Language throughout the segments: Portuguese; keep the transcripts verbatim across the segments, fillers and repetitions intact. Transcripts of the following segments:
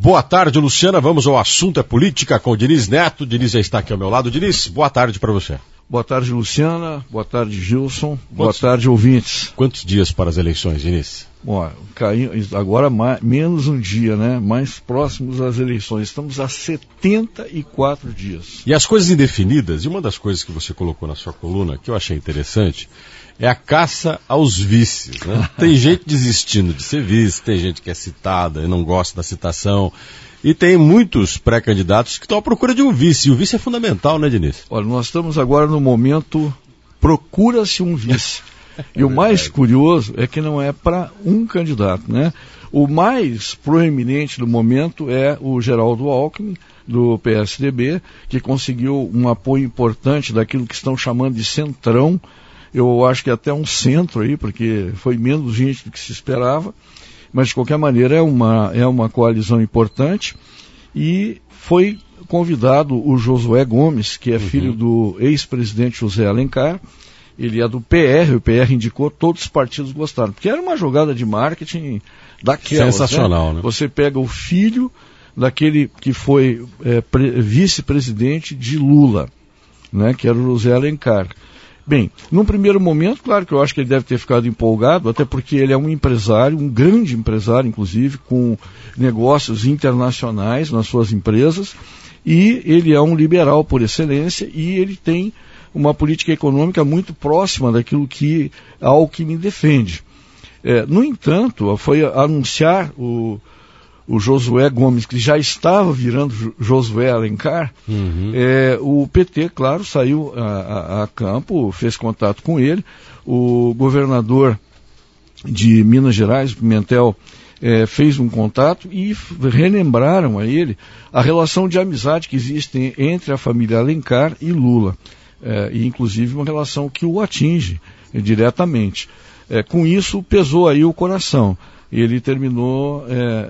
Boa tarde, Luciana. Vamos ao assunto é política com o Diniz Neto. O Diniz já está aqui ao meu lado. Diniz, boa tarde para você. Boa tarde, Luciana. Boa tarde, Gilson. Quantos, boa tarde, ouvintes. Quantos dias para as eleições, Diniz? Bom, caiu, agora mais, menos um dia, né? Mais próximos às eleições. Estamos a setenta e quatro dias. E as coisas indefinidas, e uma das coisas que você colocou na sua coluna, que eu achei interessante, é a caça aos vices, né? Tem gente desistindo de ser vice, tem gente que é citada e não gosta da citação, e tem muitos pré-candidatos que estão à procura de um vice, e o vice é fundamental, né, Diniz? Olha, nós estamos agora no momento, procura-se um vice. E o mais curioso é que não é para um candidato, né? O mais proeminente do momento é o Geraldo Alckmin, do P S D B, que conseguiu um apoio importante daquilo que estão chamando de centrão. Eu acho que até um centro aí, porque foi menos gente do que se esperava, mas de qualquer maneira é uma, é uma coalizão importante. E foi convidado o Josué Gomes, que é filho uhum. do ex-presidente José Alencar. Ele é do P R, o P R indicou, todos os partidos gostaram, porque era uma jogada de marketing daquelas. Sensacional, né? né? Você pega o filho daquele que foi é, pre, vice-presidente de Lula, né, que era o José Alencar. Bem, num primeiro momento, claro que eu acho que ele deve ter ficado empolgado, até porque ele é um empresário, um grande empresário, inclusive, com negócios internacionais nas suas empresas, e ele é um liberal por excelência, e ele tem uma política econômica muito próxima daquilo que a Alckmin defende. É, no entanto, foi anunciar o, o Josué Gomes, que já estava virando Josué Alencar, uhum. é, o P T, claro, saiu a, a, a campo, fez contato com ele. O governador de Minas Gerais, Pimentel, é, fez um contato e relembraram a ele a relação de amizade que existe entre a família Alencar e Lula. É, e inclusive uma relação que o atinge é, diretamente. É, com isso pesou aí o coração. Ele terminou é,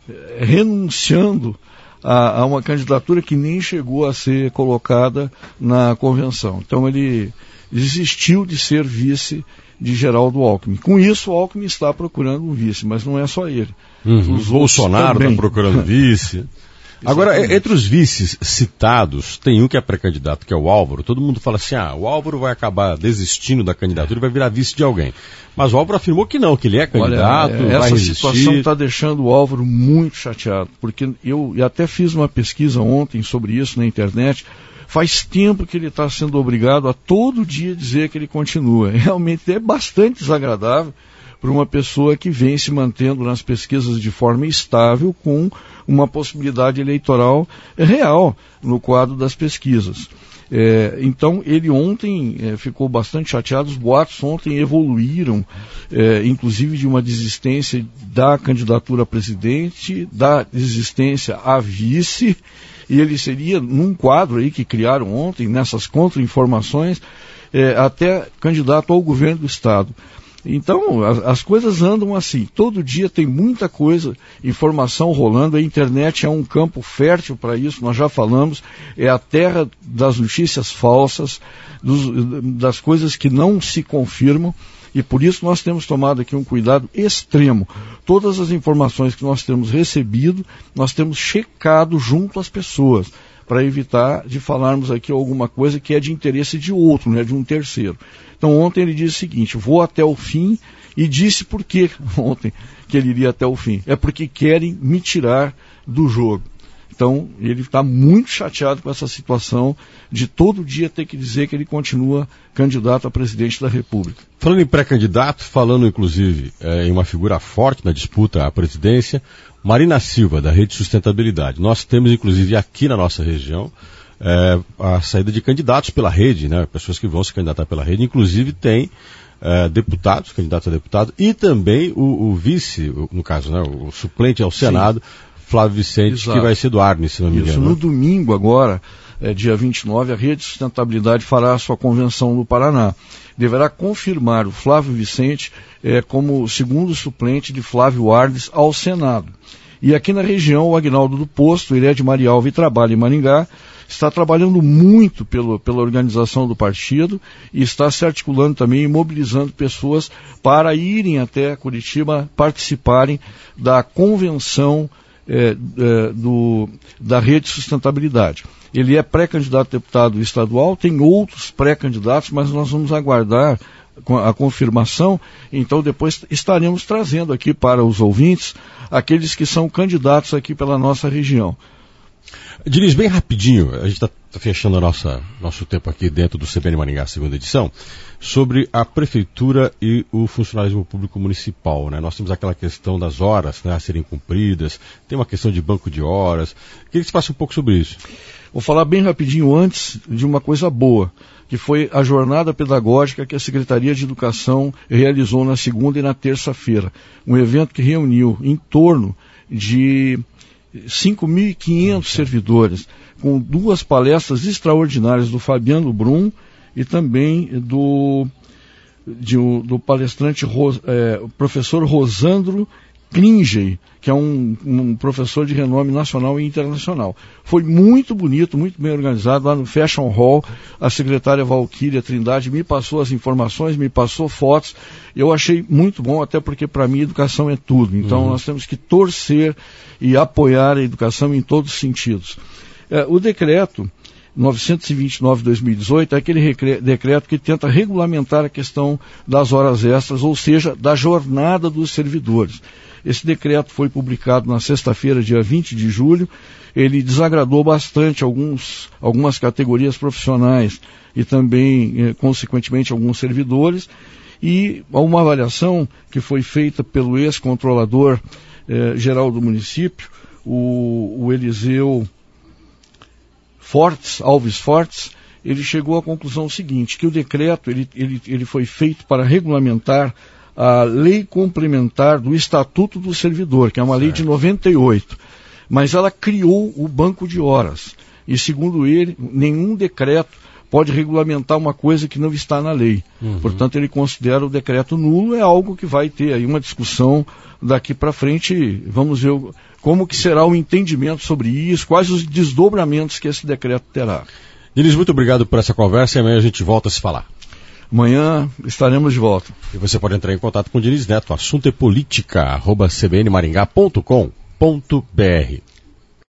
renunciando a, a uma candidatura que nem chegou a ser colocada na convenção. Então ele desistiu de ser vice de Geraldo Alckmin. Com isso o Alckmin está procurando um vice, mas não é só ele. Uhum. Os Bolsonaro está procurando vice. Agora, exatamente. Entre os vices citados, tem um que é pré-candidato, que é o Álvaro. Todo mundo fala assim, ah, o Álvaro vai acabar desistindo da candidatura e vai virar vice de alguém. Mas o Álvaro afirmou que não, que ele é candidato, Olha, vai essa resistir. Situação está deixando o Álvaro muito chateado, porque eu, eu até fiz uma pesquisa ontem sobre isso na internet. Faz tempo que ele está sendo obrigado a todo dia dizer que ele continua. Realmente é bastante desagradável para uma pessoa que vem se mantendo nas pesquisas de forma estável com uma possibilidade eleitoral real no quadro das pesquisas. É, então ele ontem é, ficou bastante chateado, os boatos ontem evoluíram, é, inclusive de uma desistência da candidatura a presidente, da desistência a vice, e ele seria, num quadro aí que criaram ontem, nessas contra-informações, é, até candidato ao governo do Estado. Então, as, as coisas andam assim, todo dia tem muita coisa, informação rolando, a internet é um campo fértil para isso, nós já falamos, é a terra das notícias falsas, dos, das coisas que não se confirmam, e por isso nós temos tomado aqui um cuidado extremo. Todas as informações que nós temos recebido, nós temos checado junto às pessoas, para evitar de falarmos aqui alguma coisa que é de interesse de outro, né, de um terceiro. Então ontem ele disse o seguinte, vou até o fim, e disse por que ontem que ele iria até o fim. É porque querem me tirar do jogo. Então ele está muito chateado com essa situação de todo dia ter que dizer que ele continua candidato a presidente da República. Falando em pré-candidato, falando inclusive é, em uma figura forte na disputa à presidência, Marina Silva, da Rede Sustentabilidade. Nós temos inclusive aqui na nossa região É, a saída de candidatos pela rede, né? Pessoas que vão se candidatar pela rede, inclusive tem é, deputados, candidatos a deputado, e também o, o vice, o, no caso, né, o suplente ao Senado, sim, Flávio Vicente, exato, que vai ser do Arne, se não me engano. Isso, no domingo agora, é, dia vinte e nove, a Rede Sustentabilidade fará a sua convenção no Paraná. Deverá confirmar o Flávio Vicente é, como segundo suplente de Flávio Arnes ao Senado. E aqui na região, o Aguinaldo do Posto, ele é de Marialva e trabalha em Maringá, está trabalhando muito pelo, pela organização do partido e está se articulando também e mobilizando pessoas para irem até Curitiba participarem da convenção é, é, do, da Rede Sustentabilidade. Ele é pré-candidato a deputado estadual, tem outros pré-candidatos, mas nós vamos aguardar a confirmação, então depois estaremos trazendo aqui para os ouvintes aqueles que são candidatos aqui pela nossa região. Diniz, bem rapidinho, a gente está fechando a nossa, nosso tempo aqui dentro do C B N Maringá, segunda edição, sobre a Prefeitura e o funcionalismo público municipal, né? Nós temos aquela questão das horas, né, a serem cumpridas, tem uma questão de banco de horas. Queria que você falasse um pouco sobre isso. Vou falar bem rapidinho antes de uma coisa boa, que foi a jornada pedagógica que a Secretaria de Educação realizou na segunda e na terça-feira. Um evento que reuniu em torno de cinco mil e quinhentos servidores, com duas palestras extraordinárias do Fabiano Brum e também do, de, do palestrante Ros, é, professor Rosandro Klingey, que é um, um professor de renome nacional e internacional. Foi muito bonito, muito bem organizado, lá no Fashion Hall. A secretária Valquíria Trindade me passou as informações, me passou fotos. Eu achei muito bom, até porque para mim educação é tudo. Então uhum. nós temos que torcer e apoiar a educação em todos os sentidos. É, o decreto novecentos e vinte e nove de dois mil e dezoito é aquele decreto que tenta regulamentar a questão das horas extras, ou seja, da jornada dos servidores. Esse decreto foi publicado na sexta-feira, dia vinte de julho. Ele desagradou bastante alguns, algumas categorias profissionais e também, eh, consequentemente, alguns servidores. E uma avaliação que foi feita pelo ex-controlador eh, geral do município, o, o Eliseu Fortes, Alves Fortes, ele chegou à conclusão seguinte, que o decreto ele, ele, ele foi feito para regulamentar a lei complementar do Estatuto do Servidor, que é uma certo. lei de noventa e oito, mas ela criou o banco de horas, e segundo ele, nenhum decreto pode regulamentar uma coisa que não está na lei. Uhum. Portanto, ele considera o decreto nulo, é algo que vai ter aí uma discussão daqui para frente, vamos ver como que será o entendimento sobre isso, quais os desdobramentos que esse decreto terá. Diniz, muito obrigado por essa conversa e amanhã a gente volta a se falar. Amanhã estaremos de volta. E você pode entrar em contato com o Diniz Neto, assunto é política, arroba c b n maringá ponto com ponto b r.